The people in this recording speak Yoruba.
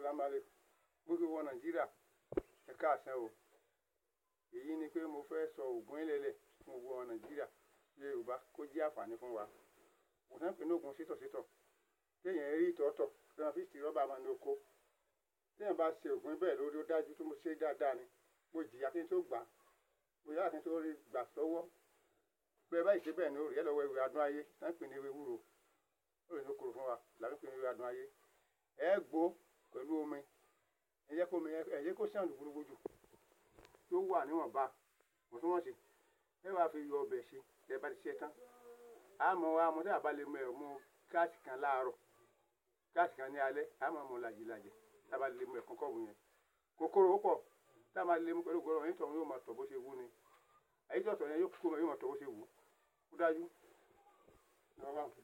Assalamu alaikum. Gbogbo wọn Nàìjíríà ẹ káàsán o. Èyí ni pé mo fẹ́ sọ ògùn ẹlẹ́lẹ̀ fún gbogbo wọn Nàìjíríà Yorùbá kó jẹ́ àǹfààní fún wa. Ògùn náà pè ní ògùn sítọ̀sítọ̀. Téèyàn rí ìtọ̀ọ̀tọ̀ tí wọ́n fi ti rọ́bà máa ní oko. Téèyàn bá ṣe ògùn bẹ́ẹ̀ lórí ó dájú tó mo ṣe dáadáa ni. Mo jìyà kí n tó gbà. Mo yára kí n tó rí gbà lọ́wọ́. Bẹ́ẹ̀ báyìí ṣe bẹ́ẹ̀ ni ó rí ẹ lọ́wọ́ ewé adùn ayé. Náà pè ní ewé ewúro. Ó lè ní okòrò fún wa. Làwọn pè ní ewé adùn ayé. Ẹ gbó pẹ̀lú omi. Ẹ jẹ́ kó sàn lùgbùlùgbù jù. Tó wà níwọ̀nba. Mo tún wọ́n ṣe. Ẹ wá fi yọ ọbẹ̀ sí. Ẹ bá ti ṣe tán. Àmọ́ tí a bá lè mú ẹ̀ mú káàsì kan láàárọ̀. Káàsì kan ní alẹ́. Àmọ́ mú làjìlàjì. Tí a bá lè mú ẹ̀ kọ́kọ́ wù yẹn. Kòkòrò ó pọ̀. Tí a bá lè mú pẹ̀lú gbọ́dọ̀ yín tọ̀hún yóò máa tọ̀ bó ṣe wù ni. Àyíjọ́ tọ̀ yẹn yóò máa tọ̀ bó ṣe wù. Ó dájú.